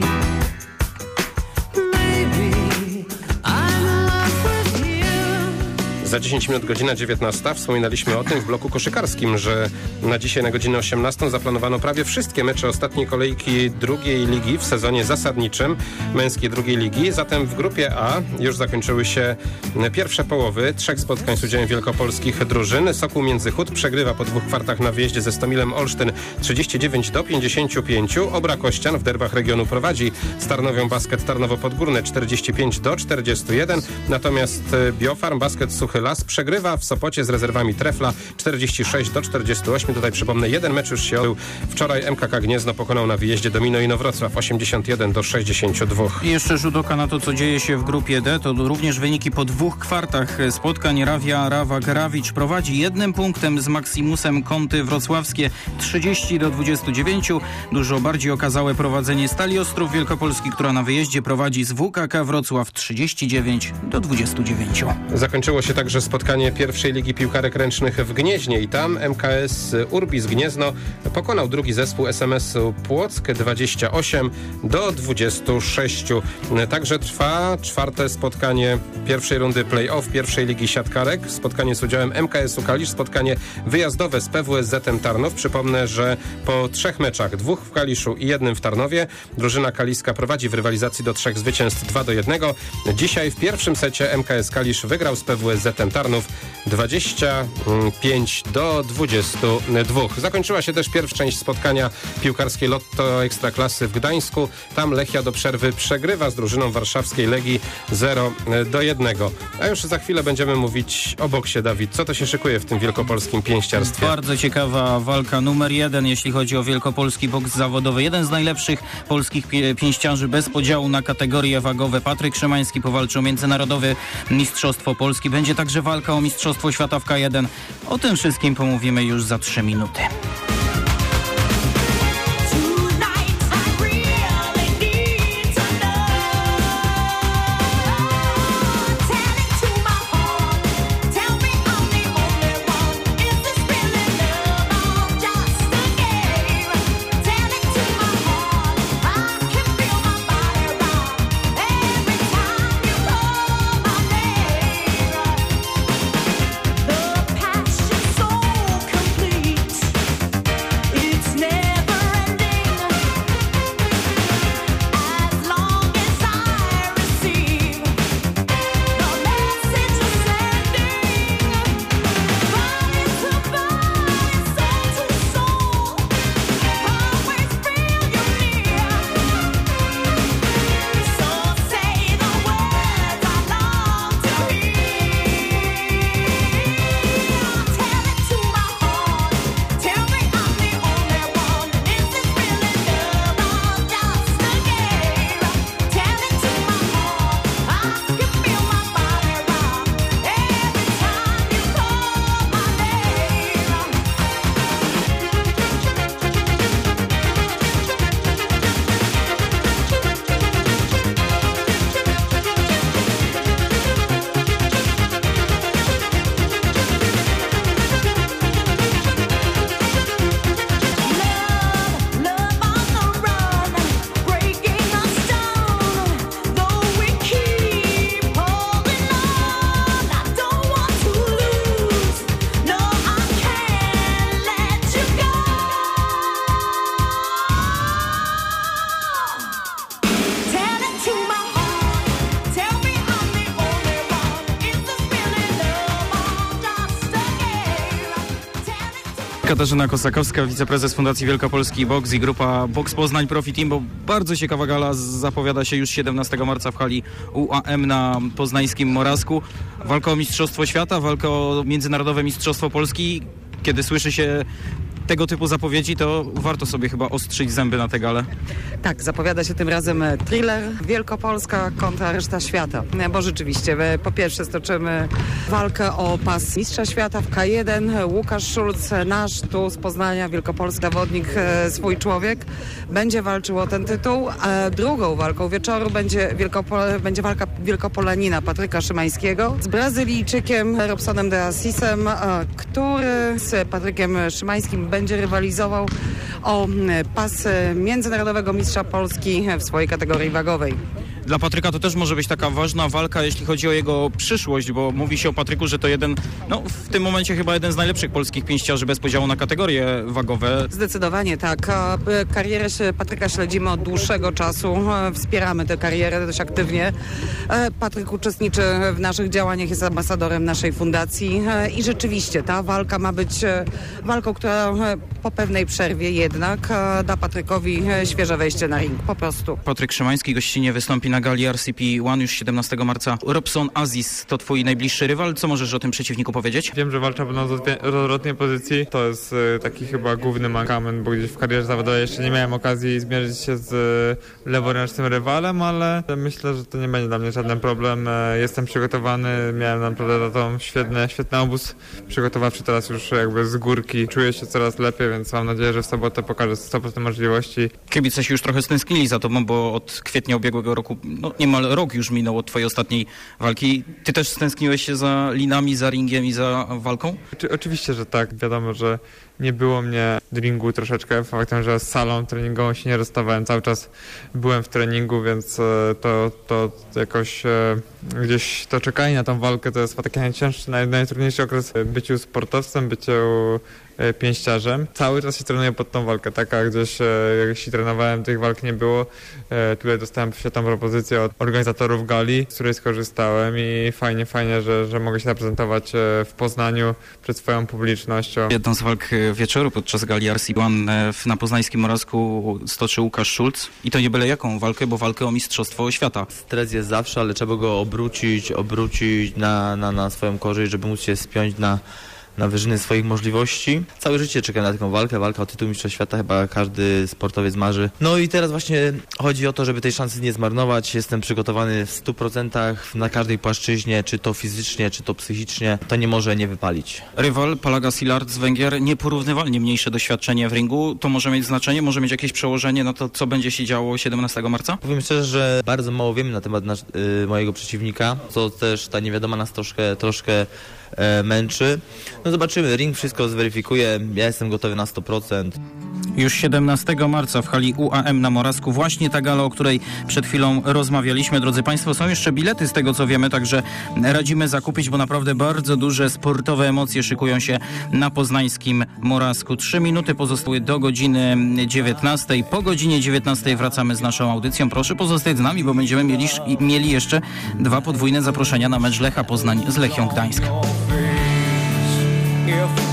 I'm in love with you. Za 10 minut godzina 19. Wspominaliśmy o tym w bloku koszykarskim, że na dzisiaj na godzinę 18 zaplanowano prawie wszystkie mecze ostatniej kolejki drugiej ligi w sezonie zasadniczym męskiej drugiej ligi. Zatem w grupie A już zakończyły się pierwsze połowy 3 spotkań z udziałem wielkopolskich drużyn. Sokół Międzychód przegrywa po 2 kwartach na wyjeździe ze Stomilem Olsztyn 39-55. Obra Kościan w derbach regionu prowadzi z Tarnowią Basket Tarnowo Podgórne 45-41. Natomiast Biofarm Basket Suchy Las przegrywa w Sopocie z rezerwami Trefla 46-48. Tutaj przypomnę, jeden mecz już się odbył. Wczoraj MKK Gniezno pokonał na wyjeździe Domino Inowrocław 81-62. I jeszcze rzut oka na to, co dzieje się w grupie D. To również wyniki po 2 kwartach spotkań. Rawia-Rawa-Grawicz prowadzi 1 punktem z Maximusem Kąty Wrocławskie 30-29. Dużo bardziej okazałe prowadzenie Stali Ostrów Wielkopolski, która na wyjeździe prowadzi z WKK Wrocław 39-29. Zakończyło się także spotkanie pierwszej ligi piłkarek ręcznych w Gnieźnie i tam MKS Urbis Gniezno pokonał drugi zespół SMS-u Płock 28-26. Także trwa 4. spotkanie pierwszej rundy play-off pierwszej ligi siatkarek. Spotkanie z udziałem MKS-u Kalisz, spotkanie wyjazdowe z PWSZ-em Tarnów. Przypomnę, że po 3 meczach, 2 w Kaliszu i 1 w Tarnowie, drużyna kaliska prowadzi w rywalizacji do 3 zwycięstw 2-1. Dzisiaj w pierwszym secie MKS Kalisz wygrał z PWSZ-em Tarnów 25-22. Zakończyła się też pierwsza część spotkania piłkarskiej Lotto Ekstraklasy w Gdańsku. Tam Lechia do przerwy przegrywa z drużyną warszawskiej Legii 0-1. A już za chwilę będziemy mówić o boksie, Dawid. Co to się szykuje w tym wielkopolskim pięściarstwie? Bardzo ciekawa walka numer 1, jeśli chodzi o wielkopolski boks zawodowy. Jeden z najlepszych polskich pięściarzy bez podziału na kategorie wagowe. Patryk Szymański powalczy o międzynarodowe Mistrzostwo Polski. Będzie także walka o Mistrzostwo Świata w K1. O tym wszystkim pomówimy już za 3 minuty. Katarzyna Kosakowska, wiceprezes Fundacji Wielkopolski Boks i grupa Boks Poznań Profi Team, bo bardzo ciekawa gala zapowiada się już 17 marca w hali UAM na poznańskim Morawsku. Walka o Mistrzostwo Świata, walka o Międzynarodowe Mistrzostwo Polski. Kiedy słyszy się tego typu zapowiedzi, to warto sobie chyba ostrzyć zęby na tę galę. Tak, zapowiada się tym razem thriller Wielkopolska kontra reszta świata. Bo rzeczywiście, po pierwsze stoczymy walkę o pas mistrza świata w K1. Łukasz Szulc, nasz tu z Poznania, Wielkopolski zawodnik, swój człowiek, będzie walczył o ten tytuł. A drugą walką wieczoru będzie walka wielkopolanina Patryka Szymańskiego z Brazylijczykiem Robsonem de Assisem, który z Patrykiem Szymańskim będzie rywalizował o pas międzynarodowego mistrza Polski w swojej kategorii wagowej. Dla Patryka to też może być taka ważna walka, jeśli chodzi o jego przyszłość, bo mówi się o Patryku, że to w tym momencie chyba jeden z najlepszych polskich pięściarzy bez podziału na kategorie wagowe. Zdecydowanie tak. Karierę Patryka śledzimy od dłuższego czasu. Wspieramy tę karierę dość aktywnie. Patryk uczestniczy w naszych działaniach, jest ambasadorem naszej fundacji i rzeczywiście ta walka ma być walką, która po pewnej przerwie jednak da Patrykowi świeże wejście na ring. Po prostu. Patryk Szymański gościnnie wystąpi na gali RCP1 już 17 marca. Robson Aziz to twój najbliższy rywal. Co możesz o tym przeciwniku powiedzieć? Wiem, że walcza na odwrotnej pozycji. To jest taki chyba główny mankament, bo gdzieś w karierze zawodowej jeszcze nie miałem okazji zmierzyć się z leworęcznym rywalem, ale myślę, że to nie będzie dla mnie żaden problem. Jestem przygotowany, miałem naprawdę na to świetny obóz przygotowawczy, teraz już jakby z górki. Czuję się coraz lepiej, więc mam nadzieję, że w sobotę pokażę 100% możliwości. Kibice się już trochę stęsknili za tobą, bo od kwietnia ubiegłego roku niemal rok już minął od twojej ostatniej walki. Ty też stęskniłeś się za linami, za ringiem i za walką? Oczywiście, że tak. Wiadomo, że nie było mnie w ringu troszeczkę. Faktem, że z salą treningową się nie rozstawałem. Cały czas byłem w treningu, więc to jakoś gdzieś to czekanie na tą walkę to jest taki najcięższy, najtrudniejszy okres byciu sportowcem, byciu pięściarzem. Cały czas się trenuję pod tą walkę, taka gdzieś jak się trenowałem, tych walk nie było. Tutaj dostałem świetną propozycję od organizatorów gali, z której skorzystałem i fajnie, że mogę się zaprezentować w Poznaniu przed swoją publicznością. Jedną z walk wieczoru podczas gali RC1 na poznańskim Morawsku stoczy Łukasz Szulc i to nie byle jaką walkę, bo walkę o mistrzostwo świata. Stres jest zawsze, ale trzeba go obrócić na swoją korzyść, żeby móc się spiąć na wyżyny swoich możliwości. Całe życie czekam na taką walkę o tytuł mistrza świata, chyba każdy sportowiec marzy. No i teraz właśnie chodzi o to, żeby tej szansy nie zmarnować. Jestem przygotowany w 100% na każdej płaszczyźnie, czy to fizycznie, czy to psychicznie. To nie może nie wypalić. Rywal Palaga Szilard z Węgier, nieporównywalnie mniejsze doświadczenie w ringu. To może mieć znaczenie, może mieć jakieś przełożenie na to, co będzie się działo 17 marca? Powiem szczerze, że bardzo mało wiemy na temat mojego przeciwnika, co też ta niewiadoma nas troszkę męczy. No zobaczymy, ring wszystko zweryfikuje, ja jestem gotowy na 100%. Już 17 marca w hali UAM na Morawsku właśnie ta gala, o której przed chwilą rozmawialiśmy. Drodzy Państwo, są jeszcze bilety z tego co wiemy, także radzimy zakupić, bo naprawdę bardzo duże sportowe emocje szykują się na poznańskim Morawsku. 3 minuty pozostały do godziny 19. Po godzinie 19 wracamy z naszą audycją. Proszę pozostać z nami, bo będziemy mieli jeszcze 2 podwójne zaproszenia na mecz Lecha Poznań z Lechią Gdańsk.